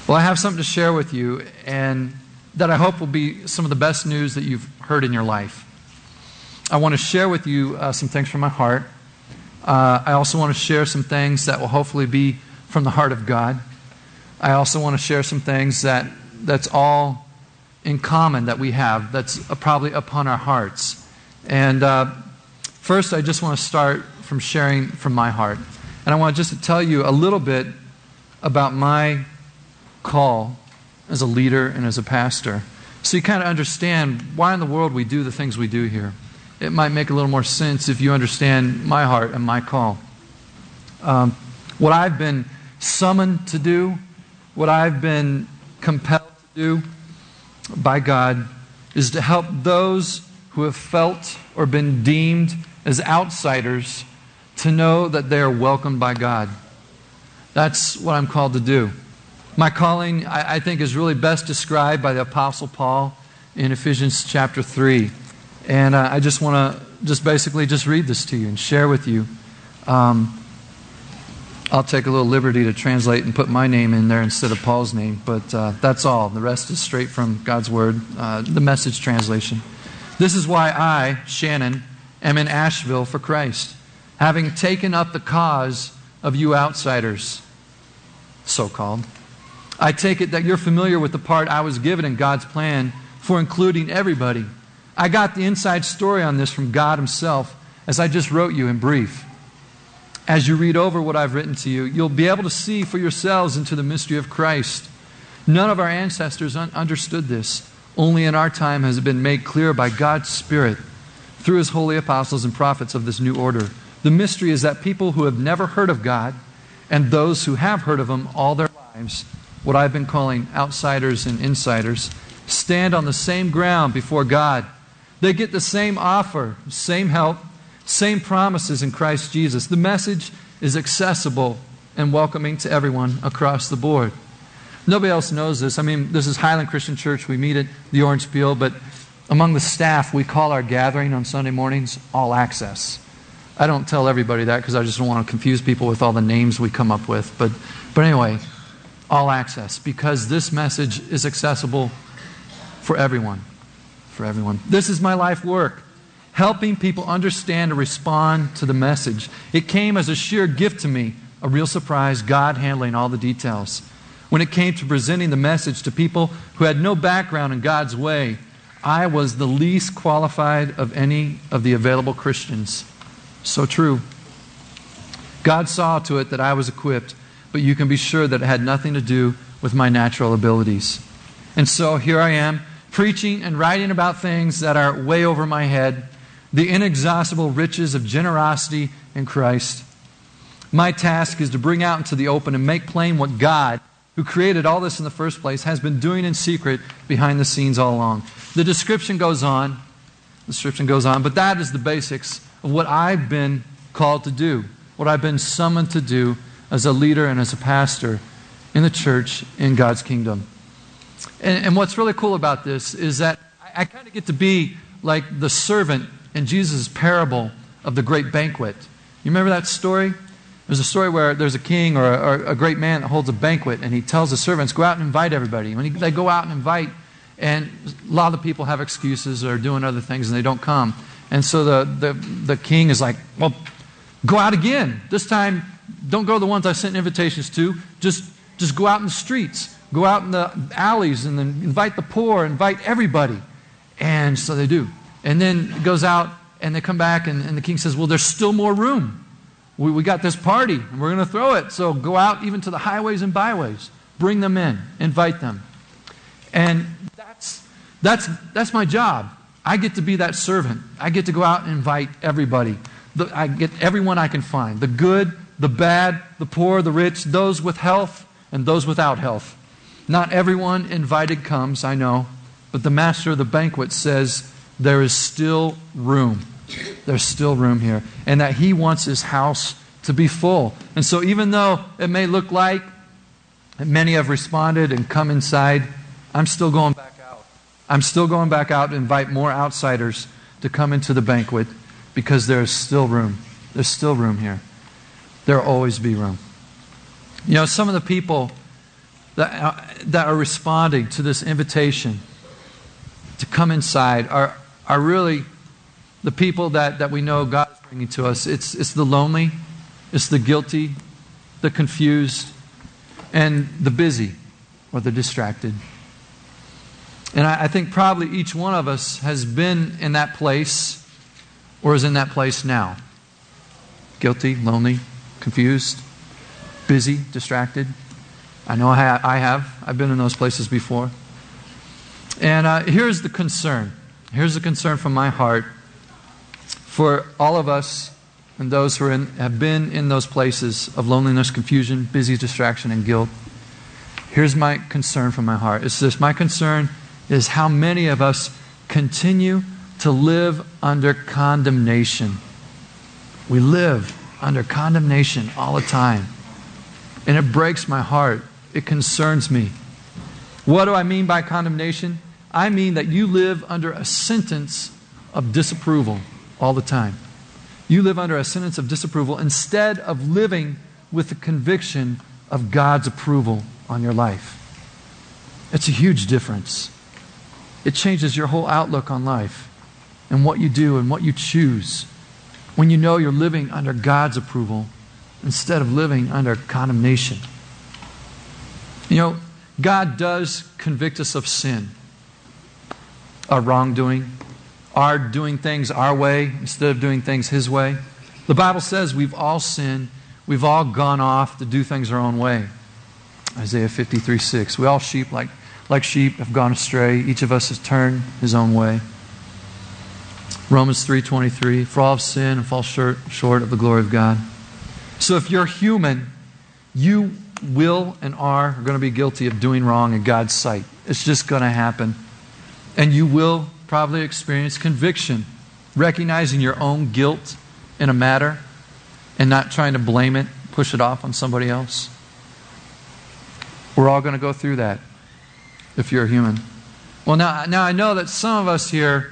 Well, I have something to share with you, and that I hope will be some of the best news that you've heard in your life. I want to share with you some things from my heart. I also want to share some things that will hopefully be from the heart of God. I also want to share some things that's all in common that we have, that's probably upon our hearts. And first, I just want to start from sharing from my heart. And I want just to tell you a little bit about my call as a leader and as a pastor, so you kind of understand why in the world we do the things we do here. It might make a little more sense if you understand my heart and my call. What I've been summoned to do, what I've been compelled to do by God, is to help those who have felt or been deemed as outsiders to know that they are welcomed by God. That's what I'm called to do. My calling, I think, is really best described by the Apostle Paul in Ephesians chapter 3. And I just want to basically read this to you and share with you. I'll take a little liberty to translate and put my name in there instead of Paul's name, but that's all. The rest is straight from God's Word, the Message translation. This is why I, Shannon, am in Asheville for Christ, having taken up the cause of you outsiders, so-called. I take it that you're familiar with the part I was given in God's plan for including everybody. I got the inside story on this from God Himself, as I just wrote you in brief. As you read over what I've written to you, you'll be able to see for yourselves into the mystery of Christ. None of our ancestors understood this. Only in our time has it been made clear by God's Spirit through His holy apostles and prophets of this new order. The mystery is that people who have never heard of God and those who have heard of Him all their lives, what I've been calling outsiders and insiders, stand on the same ground before God. They get the same offer, same help, same promises in Christ Jesus. The message is accessible and welcoming to everyone across the board. Nobody else knows this. I mean, this is Highland Christian Church. We meet at the Orange Peel, but among the staff, we call our gathering on Sunday mornings All Access. I don't tell everybody that because I just don't want to confuse people with all the names we come up with. But anyway, All Access, because this message is accessible for everyone. For everyone. This is my life work, helping people understand and respond to the message. It came as a sheer gift to me, a real surprise, God handling all the details. When it came to presenting the message to people who had no background in God's way, I was the least qualified of any of the available Christians. So true. God saw to it that I was equipped, but you can be sure that it had nothing to do with my natural abilities. And so here I am, preaching and writing about things that are way over my head, the inexhaustible riches of generosity in Christ. My task is to bring out into the open and make plain what God, who created all this in the first place, has been doing in secret behind the scenes all along. The description goes on, but that is the basics of what I've been called to do, what I've been summoned to do as a leader and as a pastor in the church in God's kingdom. And what's really cool about this is that I kind of get to be like the servant in Jesus' parable of the great banquet. You remember that story? There's a story where there's a king or a great man that holds a banquet, and he tells the servants, go out and invite everybody. When they go out and invite, and a lot of the people have excuses or are doing other things and they don't come. And so the king is like, well, go out again. This time, don't go to the ones I sent invitations to. Just go out in the streets. Go out in the alleys and then invite the poor, invite everybody. And so they do. And then it goes out and they come back and the king says, well, there's still more room. We got this party and we're going to throw it. So go out even to the highways and byways. Bring them in. Invite them. And that's my job. I get to be that servant. I get to go out and invite everybody. I get everyone I can find. The good, the bad, the poor, the rich, those with health and those without health. Not everyone invited comes, I know, but the master of the banquet says there is still room. There's still room here. And that He wants His house to be full. And so even though it may look like many have responded and come inside, I'm still going back out. I'm still going back out to invite more outsiders to come into the banquet because there's still room. There's still room here. There will always be room. You know, some of the people that are responding to this invitation to come inside are really the people that we know God is bringing to us. It's the lonely, it's the guilty, the confused, and the busy or the distracted. And I think probably each one of us has been in that place or is in that place now. Guilty, lonely, confused, busy, distracted. I know I have. I've been in those places before. And here's the concern. Here's the concern from my heart for all of us and those who have been in those places of loneliness, confusion, busy, distraction, and guilt. Here's my concern from my heart. It's this. My concern is how many of us continue to live under condemnation. We live under condemnation all the time. And it breaks my heart. It concerns me. What do I mean by condemnation? I mean that you live under a sentence of disapproval all the time. You live under a sentence of disapproval instead of living with the conviction of God's approval on your life. It's a huge difference. It changes your whole outlook on life and what you do and what you choose when you know you're living under God's approval instead of living under condemnation. You know, God does convict us of sin, our wrongdoing, our doing things our way instead of doing things His way. The Bible says we've all sinned. We've all gone off to do things our own way. Isaiah 53:6. We all like sheep have gone astray. Each of us has turned his own way. Romans 3:23. For all have sinned and fall short of the glory of God. So if you're human, you will and are going to be guilty of doing wrong in God's sight. It's just going to happen. And you will probably experience conviction, recognizing your own guilt in a matter and not trying to blame it, push it off on somebody else. We're all going to go through that if you're a human. Well, now I know that some of us here,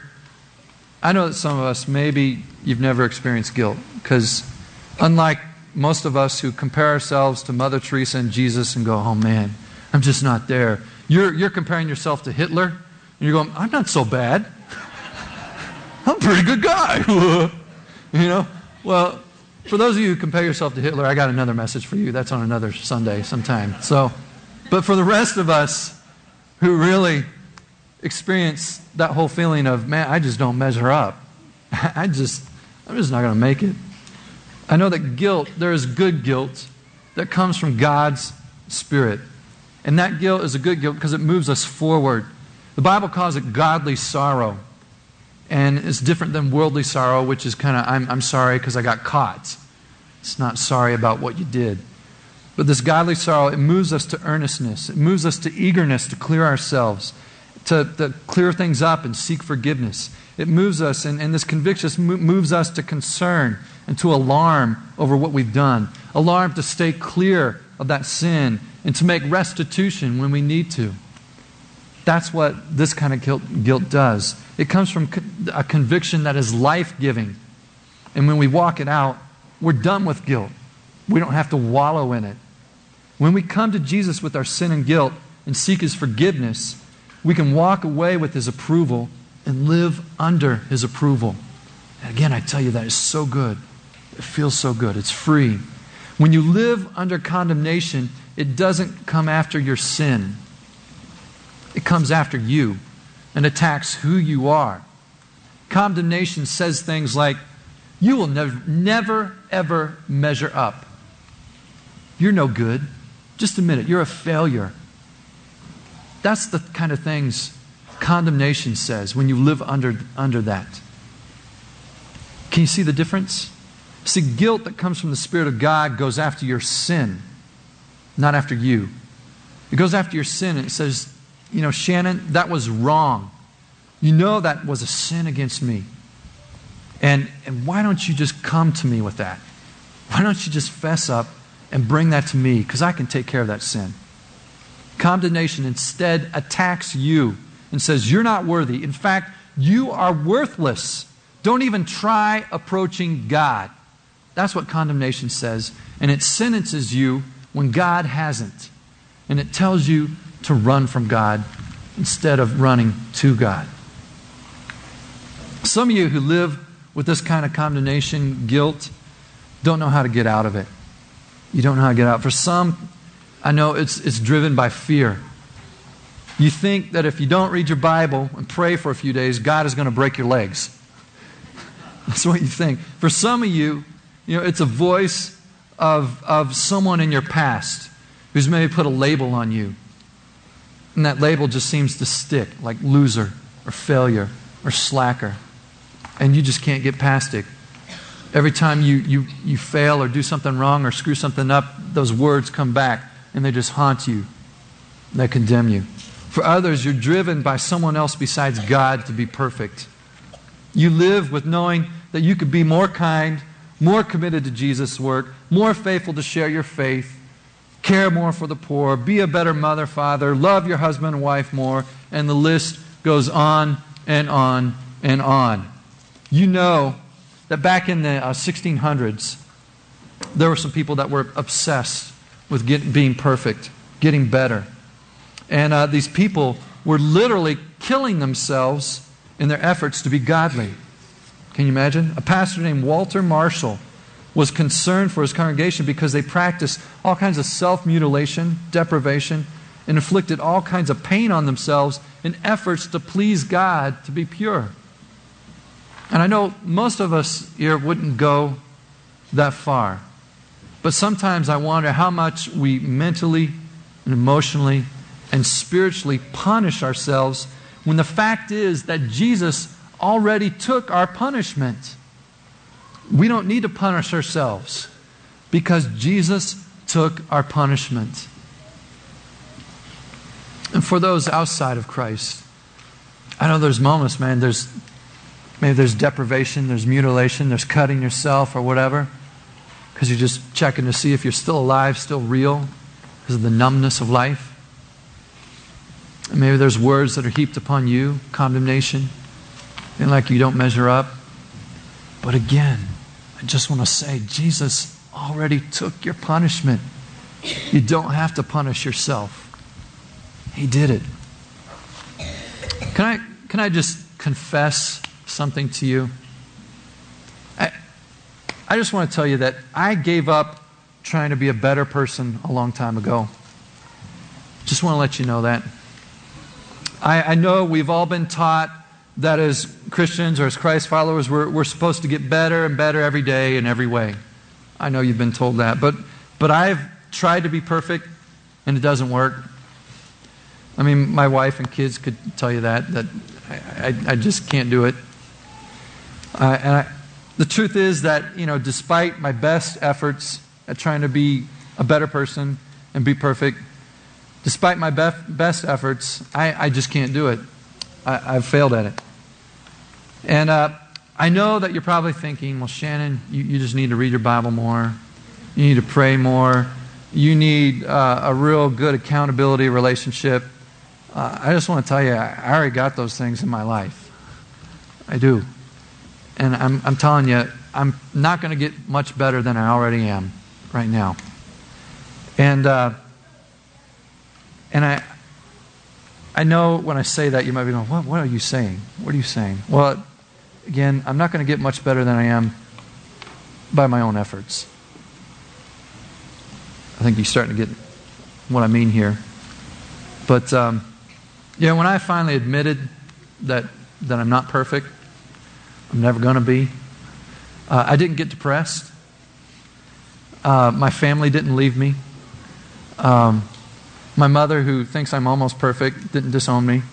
maybe you've never experienced guilt, because unlike most of us who compare ourselves to Mother Teresa and Jesus and go, oh man, I'm just not there. You're comparing yourself to Hitler, and you're going, I'm not so bad. I'm a pretty good guy. You know? Well, for those of you who compare yourself to Hitler, I got another message for you. That's on another Sunday sometime. But for the rest of us who really experience that whole feeling of, man, I just don't measure up. I'm just not going to make it. I know that guilt, there is good guilt that comes from God's Spirit. And that guilt is a good guilt because it moves us forward. The Bible calls it godly sorrow. And it's different than worldly sorrow, which is kind of, I'm sorry because I got caught. It's not sorry about what you did. But this godly sorrow, it moves us to earnestness. It moves us to eagerness to clear ourselves, to clear things up and seek forgiveness. It moves us, and this conviction moves us to concern and to alarm over what we've done. Alarm to stay clear of that sin and to make restitution when we need to. That's what this kind of guilt does. It comes from a conviction that is life-giving. And when we walk it out, we're done with guilt. We don't have to wallow in it. When we come to Jesus with our sin and guilt and seek His forgiveness, we can walk away with His approval and live under His approval. And again, I tell you, that is so good. It feels so good. It's free. When you live under condemnation, it doesn't come after your sin. It comes after you and attacks who you are. Condemnation says things like, you will never, ever measure up. You're no good. Just admit it. You're a failure. That's the kind of things condemnation says when you live under that. Can you see the difference? See, guilt that comes from the Spirit of God goes after your sin, not after you. It goes after your sin and it says, you know, Shannon, that was wrong. You know that was a sin against me. And why don't you just come to me with that? Why don't you just fess up and bring that to me? Because I can take care of that sin. Condemnation instead attacks you and says, you're not worthy. In fact, you are worthless. Don't even try approaching God. That's what condemnation says. And it sentences you when God hasn't. and it tells you to run from God instead of running to God. Some of you who live with this kind of condemnation, guilt, don't know how to get out of it. You don't know how to get out. For some, I know it's driven by fear. You think that if you don't read your Bible and pray for a few days, God is going to break your legs. That's what you think. For some of you, it's a voice of someone in your past who's maybe put a label on you. And that label just seems to stick, like loser or failure or slacker. And you just can't get past it. Every time you fail or do something wrong or screw something up, those words come back and they just haunt you. They condemn you. For others, you're driven by someone else besides God to be perfect. You live with knowing that you could be more kind, more committed to Jesus' work, more faithful to share your faith, care more for the poor, be a better mother, father, love your husband and wife more, and the list goes on and on and on. You know that back in the 1600s, there were some people that were obsessed with being perfect, getting better. And these people were literally killing themselves in their efforts to be godly. Can you imagine? A pastor named Walter Marshall was concerned for his congregation because they practiced all kinds of self-mutilation, deprivation, and inflicted all kinds of pain on themselves in efforts to please God, to be pure. And I know most of us here wouldn't go that far. But sometimes I wonder how much we mentally and emotionally and spiritually punish ourselves when the fact is that Jesus already took our punishment. We don't need to punish ourselves because Jesus took our punishment. And for those outside of Christ, I know there's moments, man, maybe there's deprivation, there's mutilation, there's cutting yourself or whatever, because you're just checking to see if you're still alive, still real, because of the numbness of life. And maybe there's words that are heaped upon you, condemnation, and like you don't measure up. But again, I just want to say, Jesus already took your punishment. You don't have to punish yourself. He did it. Can I just confess something to you? I just want to tell you that I gave up trying to be a better person a long time ago. Just want to let you know that. I know we've all been taught that as Christians or as Christ followers, we're supposed to get better and better every day in every way. I know you've been told that. But I've tried to be perfect, and it doesn't work. I mean, my wife and kids could tell you that I just can't do it. The truth is that, despite my best efforts at trying to be a better person and be perfect, despite my best efforts, I just can't do it. I've failed at it. And I know that you're probably thinking, well, Shannon, you just need to read your Bible more. You need to pray more. You need a real good accountability relationship. I just want to tell you, I already got those things in my life. I do. And I'm telling you, I'm not going to get much better than I already am right now. And I know when I say that, you might be going, what are you saying? What are you saying? Well, again, I'm not going to get much better than I am by my own efforts. I think you're starting to get what I mean here. But, when I finally admitted that I'm not perfect, I'm never going to be, I didn't get depressed. My family didn't leave me. My mother, who thinks I'm almost perfect, didn't disown me.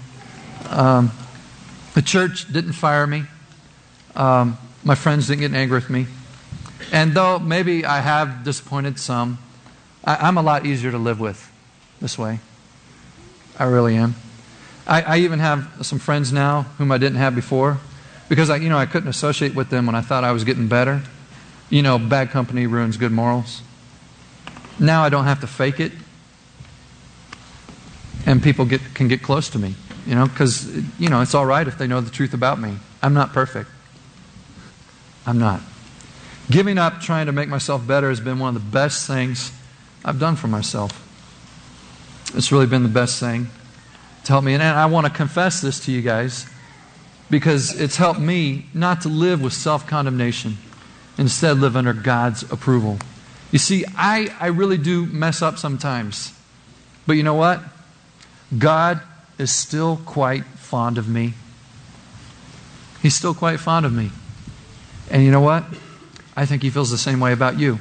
The church didn't fire me. My friends didn't get angry with me. And though maybe I have disappointed some, I'm a lot easier to live with this way. I really am. I even have some friends now whom I didn't have before because I couldn't associate with them when I thought I was getting better. Bad company ruins good morals. Now I don't have to fake it. And people can get close to me, because, it's all right if they know the truth about me. I'm not perfect. I'm not. Giving up trying to make myself better has been one of the best things I've done for myself. It's really been the best thing to help me. And I want to confess this to you guys because it's helped me not to live with self-condemnation. Instead, live under God's approval. You see, I really do mess up sometimes. But you know what? God is still quite fond of me. He's still quite fond of me. And you know what? I think He feels the same way about you.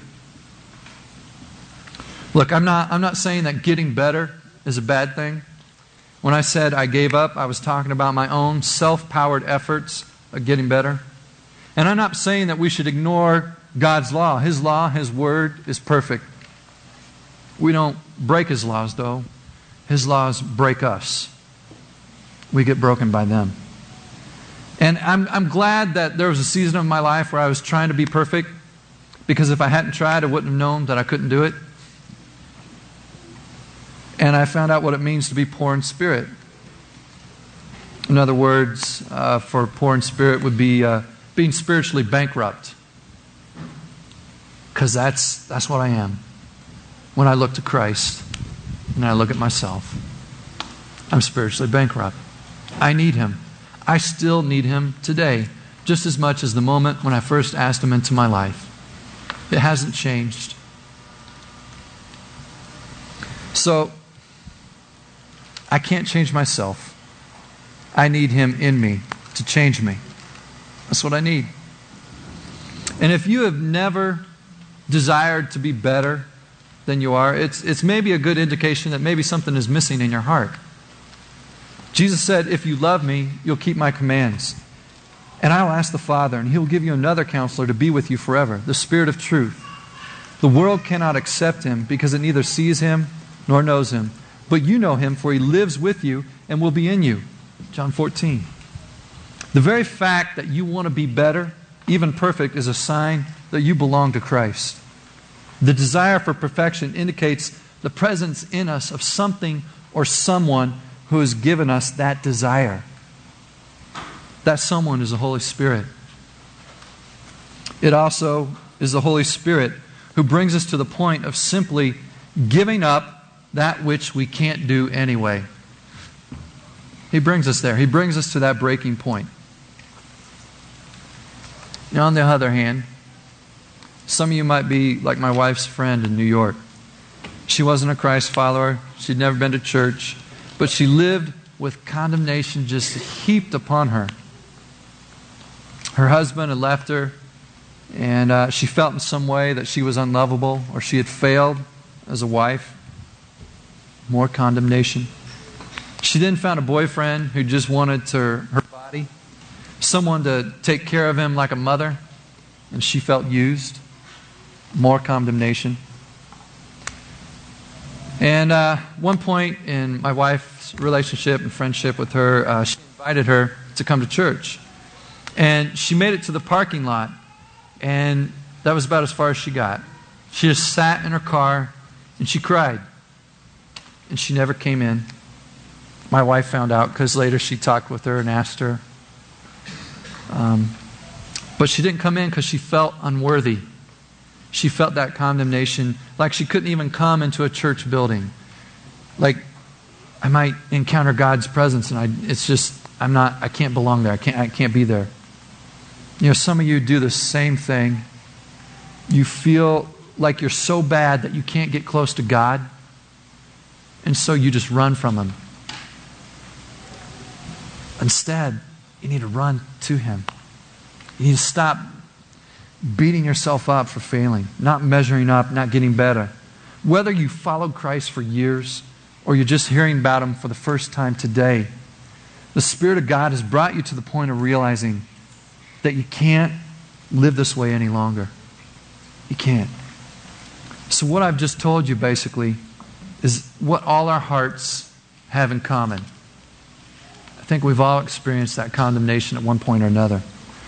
Look, I'm not saying that getting better is a bad thing. When I said I gave up, I was talking about my own self-powered efforts of getting better. And I'm not saying that we should ignore God's law. His law, His word is perfect. We don't break His laws, though. His laws break us. We get broken by them. And I'm glad that there was a season of my life where I was trying to be perfect, because if I hadn't tried, I wouldn't have known that I couldn't do it. And I found out what it means to be poor in spirit. In other words, for poor in spirit would be being spiritually bankrupt. Because that's what I am. When I look to Christ and I look at myself, I'm spiritually bankrupt. I need Him. I still need Him today, just as much as the moment when I first asked Him into my life. It hasn't changed. So, I can't change myself. I need Him in me to change me. That's what I need. And if you have never desired to be better than you are, it's maybe a good indication that maybe something is missing in your heart. Jesus said, if you love me, you'll keep my commands. And I'll ask the Father, and He'll give you another counselor to be with you forever, the Spirit of truth. The world cannot accept Him because it neither sees Him nor knows Him. But you know Him, for He lives with you and will be in you. John 14. The very fact that you want to be better, even perfect, is a sign that you belong to Christ. The desire for perfection indicates the presence in us of something or someone who has given us that desire. That someone is the Holy Spirit. It also is the Holy Spirit who brings us to the point of simply giving up that which we can't do anyway. He brings us there. He brings us to that breaking point. Now, on the other hand, some of you might be like my wife's friend in New York. She wasn't a Christ follower. She'd never been to church. But she lived with condemnation just heaped upon her. Her husband had left her, and she felt in some way that she was unlovable or she had failed as a wife. More condemnation. She then found a boyfriend who just wanted her body, someone to take care of him like a mother, and she felt used. More condemnation. And one point in my wife's relationship and friendship with her, she invited her to come to church. And she made it to the parking lot, and that was about as far as she got. She just sat in her car, and she cried. And she never came in. My wife found out because later she talked with her and asked her. But she didn't come in because she felt unworthy. She felt that condemnation, like she couldn't even come into a church building. Like, I might encounter God's presence, and I can't belong there. I can't be there. You know, some of you do the same thing. You feel like you're so bad that you can't get close to God, and so you just run from Him. Instead, you need to run to Him. You need to stop beating yourself up for failing, not measuring up, not getting better. Whether you followed Christ for years or you're just hearing about Him for the first time today, the Spirit of God has brought you to the point of realizing that you can't live this way any longer. You can't. So what I've just told you basically is what all our hearts have in common. I think we've all experienced that condemnation at one point or another.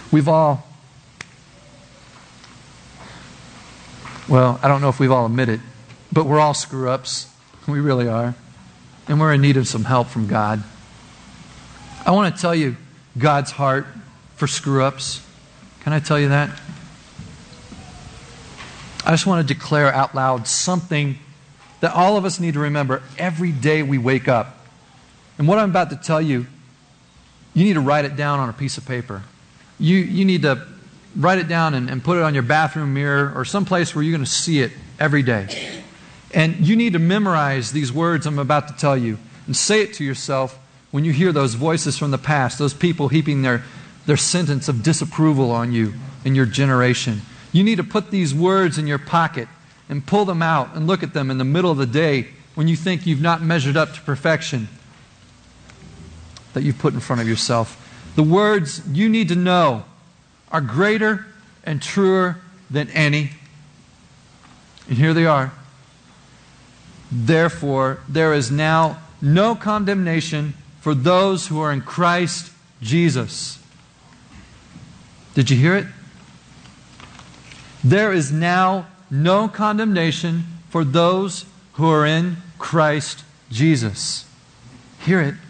Well, I don't know if we've all admitted it, but we're all screw-ups. We really are. And we're in need of some help from God. I want to tell you God's heart for screw-ups. Can I tell you that? I just want to declare out loud something that all of us need to remember every day we wake up. And what I'm about to tell you, you need to write it down on a piece of paper. You need to write it down and put it on your bathroom mirror or someplace where you're going to see it every day. And you need to memorize these words I'm about to tell you and say it to yourself when you hear those voices from the past, those people heaping their sentence of disapproval on you and your generation. You need to put these words in your pocket and pull them out and look at them in the middle of the day when you think you've not measured up to perfection that you've put in front of yourself. The words you need to know are greater and truer than any. And here they are. Therefore, there is now no condemnation for those who are in Christ Jesus. Did you hear it? There is now no condemnation for those who are in Christ Jesus. Hear it.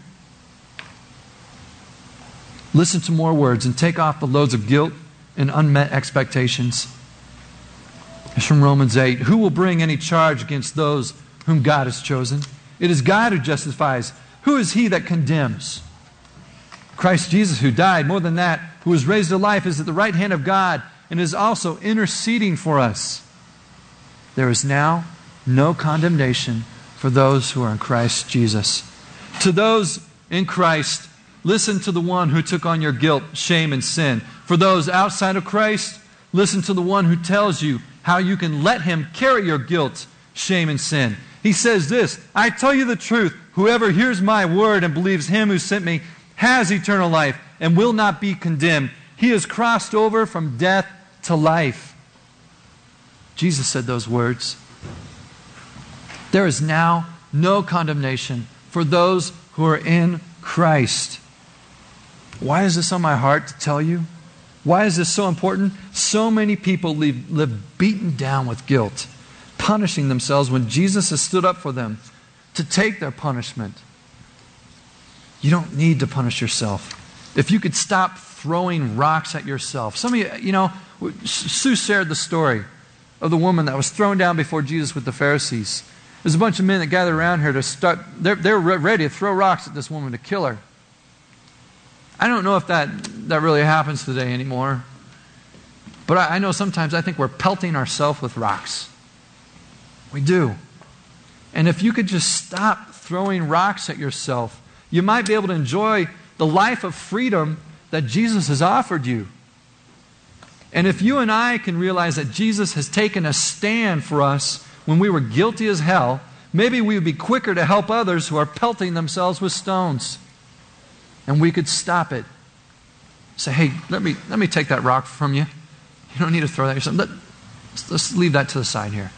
Listen to more words and take off the loads of guilt and unmet expectations. It's from Romans 8. Who will bring any charge against those whom God has chosen? It is God who justifies. Who is he that condemns? Christ Jesus, who died, more than that, who was raised to life, is at the right hand of God and is also interceding for us. There is now no condemnation for those who are in Christ Jesus. To those in Christ, listen to the one who took on your guilt, shame, and sin. For those outside of Christ, listen to the one who tells you how you can let him carry your guilt, shame, and sin. He says this, I tell you the truth, whoever hears my word and believes him who sent me has eternal life and will not be condemned. He has crossed over from death to life. Jesus said those words. There is now no condemnation for those who are in Christ. Why is this on my heart to tell you? Why is this so important? So many people live beaten down with guilt, punishing themselves when Jesus has stood up for them to take their punishment. You don't need to punish yourself. If you could stop throwing rocks at yourself. Some of you, Sue shared the story of the woman that was thrown down before Jesus with the Pharisees. There's a bunch of men that gathered around her to start, they're ready to throw rocks at this woman to kill her. I don't know if that really happens today anymore. But I know sometimes I think we're pelting ourselves with rocks. We do. And if you could just stop throwing rocks at yourself, you might be able to enjoy the life of freedom that Jesus has offered you. And if you and I can realize that Jesus has taken a stand for us when we were guilty as hell, maybe we would be quicker to help others who are pelting themselves with stones. And we could stop it. Say, hey, let me take that rock from you. You don't need to throw that yourself. Let's leave that to the side here.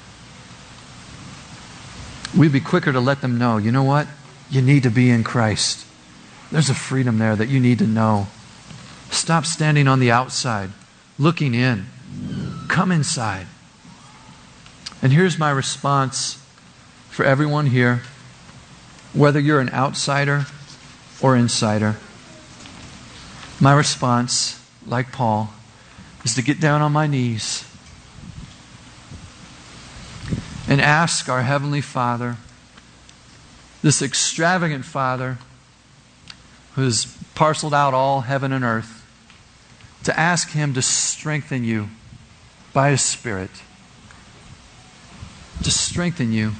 We'd be quicker to let them know, you know what? You need to be in Christ. There's a freedom there that you need to know. Stop standing on the outside, looking in. Come inside. And here's my response for everyone here, whether you're an outsider or insider. My response, like Paul, is to get down on my knees and ask our Heavenly Father, this extravagant Father who has parceled out all heaven and earth, to ask Him to strengthen you by His Spirit. To strengthen you.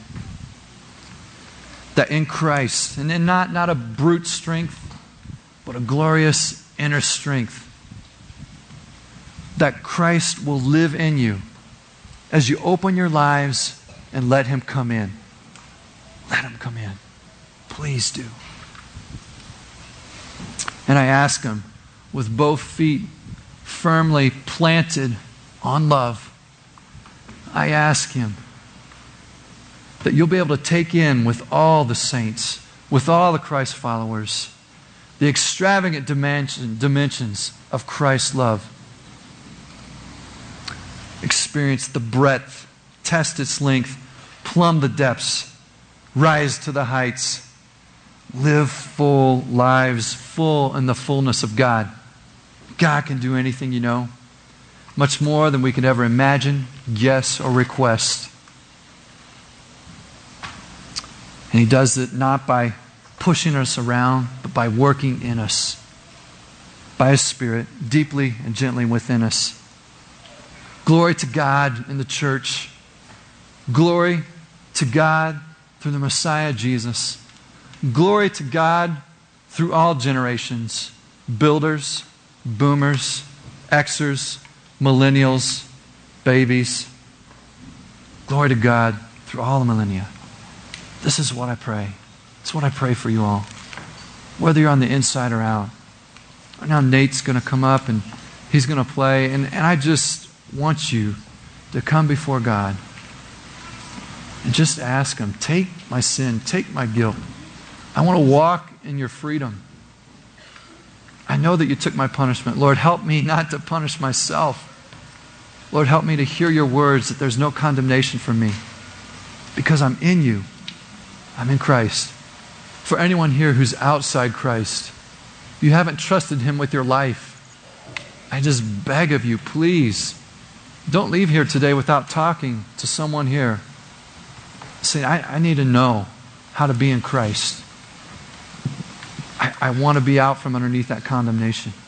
That in Christ, and in not a brute strength, but a glorious inner strength, that Christ will live in you as you open your lives and let Him come in. Let Him come in. Please do. And I ask Him, with both feet firmly planted on love, I ask Him that you'll be able to take in with all the saints, with all the Christ followers, the extravagant dimensions of Christ's love. Experience the breadth, test its length, plumb the depths, rise to the heights, live full lives, full in the fullness of God. God can do anything, you know, much more than we could ever imagine, guess, or request. And He does it not by pushing us around, but by working in us, by His Spirit, deeply and gently within us. Glory to God in the church. Glory to God through the Messiah Jesus. Glory to God through all generations. Builders, boomers, Xers, millennials, babies. Glory to God through all the millennia. This is what I pray. It's what I pray for you all. Whether you're on the inside or out. Right now Nate's going to come up and he's going to play. And I just want you to come before God and just ask Him, take my sin, take my guilt. I want to walk in your freedom. I know that you took my punishment. Lord, help me not to punish myself. Lord, help me to hear your words that there's no condemnation for me because I'm in you. I'm in Christ. For anyone here who's outside Christ, you haven't trusted Him with your life, I just beg of you, please, don't leave here today without talking to someone here. Say, I need to know how to be in Christ. I want to be out from underneath that condemnation.